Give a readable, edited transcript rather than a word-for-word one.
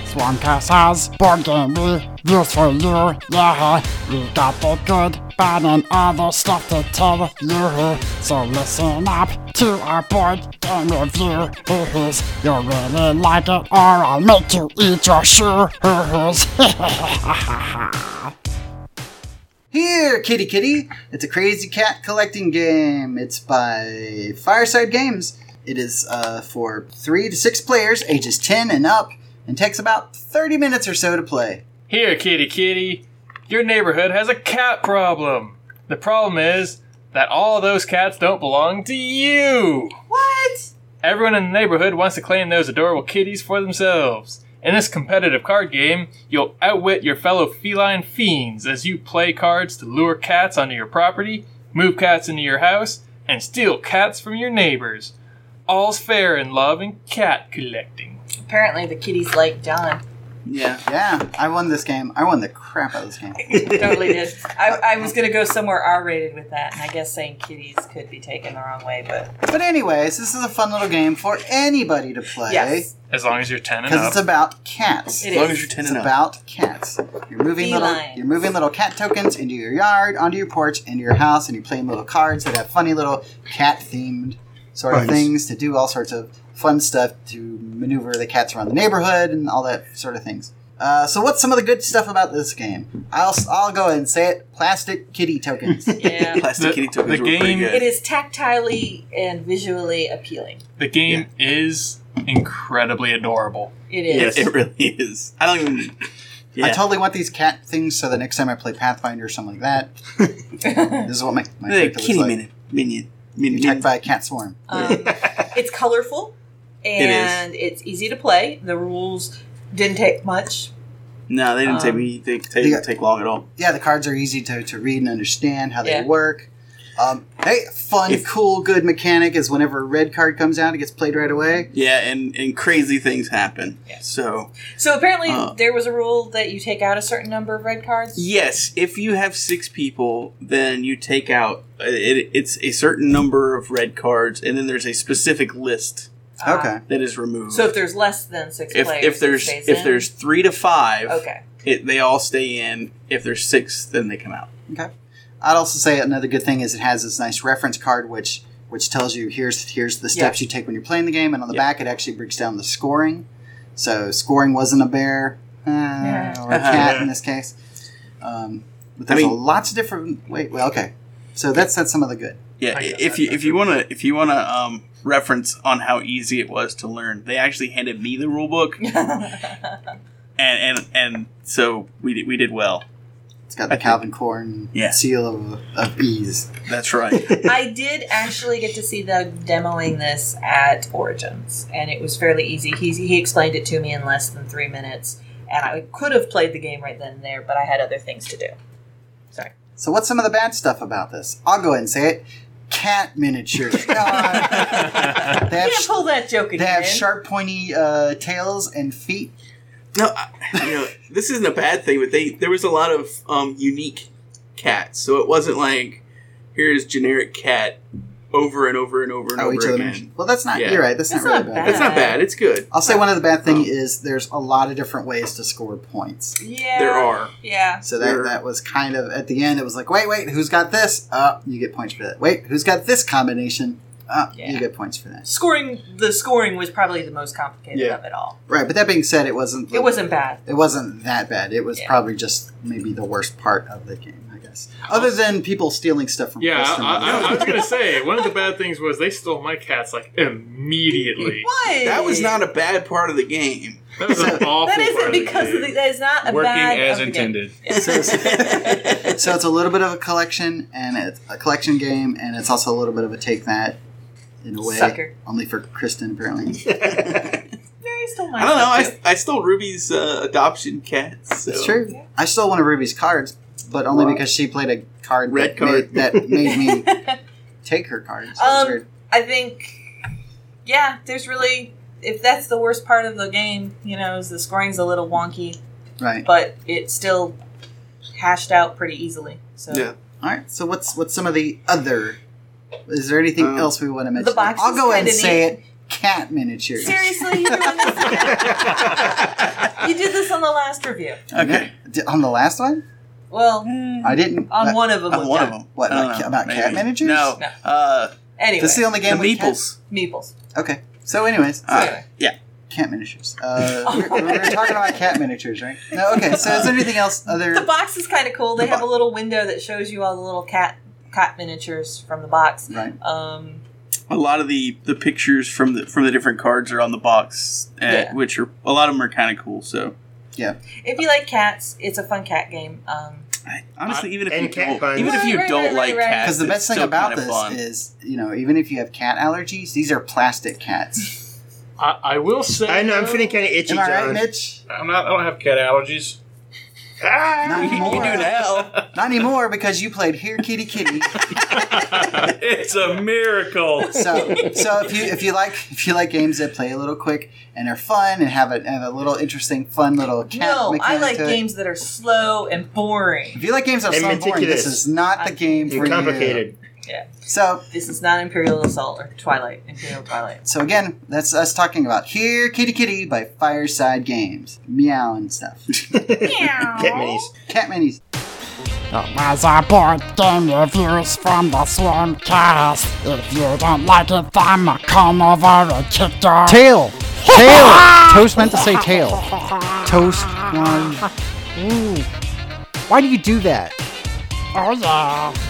Swampcast has board game reviews for you, yeah. We got the good, bad, and other stuff to tell you. So listen up to our board game review. You'll really like it, or I'll make you eat your shoes. Here, kitty kitty. It's a crazy cat collecting game. It's by Fireside Games. It is for 3 to 6 players, ages 10 and up, and takes about 30 minutes or so to play. Here, kitty kitty. Your neighborhood has a cat problem. The problem is that all those cats don't belong to you. What? Everyone in the neighborhood wants to claim those adorable kitties for themselves. In this competitive card game, you'll outwit your fellow feline fiends as you play cards to lure cats onto your property, move cats into your house, and steal cats from your neighbors. All's fair in love and cat collecting. Apparently the kitties like John. Yeah, I won this game. I won the crap out of this game. Totally did. I was going to go somewhere R-rated with that, and I guess saying kitties could be taken the wrong way, But anyways, this is a fun little game for anybody to play. Yes. As long as you're 10 and up. Because it's about cats. It As long is. as you're 10 It's and up. about cats. You're moving Felines. little cat tokens into your yard, onto your porch, into your house, and you're playing little cards that have funny little cat-themed sort of Nice. things to do all sorts of fun stuff to maneuver the cats around the neighborhood and all that sort of things. So what's some of the good stuff about this game? I'll go ahead and say it. Plastic kitty tokens. Yeah. Plastic kitty tokens the were pretty game- good. It is tactilely and visually appealing. The game is incredibly adorable. It is. It really is. I don't even... Yeah. I totally want these cat things so the next time I play Pathfinder or something like that, this is what my The character kitty looks like. minion. You're attacked by a cat swarm. It's colorful, and it's easy to play. The rules didn't take much. No, they didn't take long at all. Yeah, the cards are easy to read and understand how they Yeah. work. Hey, cool, good mechanic is whenever a red card comes out, it gets played right away. Yeah, and crazy things happen. Yeah. So Apparently there was a rule that you take out a certain number of red cards. yes, if you have 6 people, then you take out it's a certain number of red cards, and then there's a specific list Okay. that is removed. So if there's less than 6 players, if there's it stays in? 3 to 5, Okay. they all stay in. If there's 6, then they come out. Okay. I'd also say another good thing is it has this nice reference card which tells you here's the steps you take when you're playing the game, and on the back it actually breaks down the scoring. So scoring wasn't a bear or a cat in this case. But there's lots of different. Okay. So that's some of the good. Yeah, I guess if you wanna reference on how easy it was to learn, they actually handed me the rule book, and so we did well. It's got the Calvin Korn seal of ease. That's right. I did actually get to see them demoing this at Origins, and it was fairly easy. He explained it to me in less than 3 minutes, and I could have played the game right then and there, but I had other things to do. Sorry. So what's some of the bad stuff about this? I'll go ahead and say it. Cat miniatures. They Can't pull that joke again. They have sharp, pointy tails and feet. No, this isn't a bad thing, but there was a lot of unique cats, so it wasn't like here's generic cat over and over and over and over each of them. again. Well, that's not. Yeah. You're right. That's not really bad. That's not bad. It's good. I'll say one of the bad things is there's a lot of different ways to score points. Yeah. There are. Yeah. So that was kind of at the end. It was like, wait, who's got this? You get points for that. Wait, who's got this combination? You get points for that. The scoring was probably the most complicated of it all. Right, but that being said, it wasn't bad. It wasn't that bad. It was probably just maybe the worst part of the game, I guess. Other than people stealing stuff from Yeah, customers. I was going to say, one of the bad things was they stole my cats, immediately. What? That was not a bad part of the game. That was an awful That isn't part of the because game. that is not a Working bad as of the game. intended. So it's a little bit of a collection, and it's a collection game, and it's also a little bit of a take that, in a way. Sucker. Only for Kristen, apparently. Yeah, he stole my I don't know. stuff, too. I stole Ruby's adoption cat. So. It's true. I stole one of Ruby's cards, but only because she played a card Red card. that made me take her card. So it was weird. I think, there's really, if that's the worst part of the game, is the scoring's a little wonky, Right. but it's still hashed out pretty easily. So Yeah. All right. So what's some of the other? Is there anything else we want to mention? The box I'll is go ahead and kinda say neat. it. Cat miniatures. Seriously, you doing this again? You on the last review. Okay. On the last one? Well, I didn't. on one of them. On one of them. What, I don't know, about maybe. cat miniatures? No. No. Anyway. This is the only game The with cats? Meeples. Meeples. Okay. So anyways. Anyway. Yeah. Cat miniatures. We were talking about cat miniatures, right? No, okay. So is there anything else other... The box is kind of cool. They have a little window that shows you all the little cat miniatures from the box. Right. A lot of the pictures from the different cards are on the box, which are a lot of them are kind of cool. So yeah, if you like cats, it's a fun cat game. Honestly, even if and you cat don't, buns. even if you don't like cats, because the it's best thing still about kinda this fun. is, even if you have cat allergies, these are plastic cats. I will say. I know, I'm feeling kind of itchy, Am I John. right, Mitch? I don't have cat allergies. Not You anymore. do now. Not anymore, because you played Here Kitty Kitty. It's a miracle. So if you like games that play a little quick and are fun and have a little interesting, fun little cat No, I mechanic like to it. games that are slow and boring. If you like games that are And so boring, this meticulous. is not the game for And complicated. Yeah. So This is not Imperial Assault or Imperial Twilight. So again, that's us talking about Here Kitty Kitty by Fireside Games. Meow and stuff. Cat minis. Cat minis. It was a board game reviews from the Swarmcast. If you don't like it, then come over and kick your Tail! Tail! Toast meant to say tail. Toast. Ooh. Why do you do that? Oh yeah.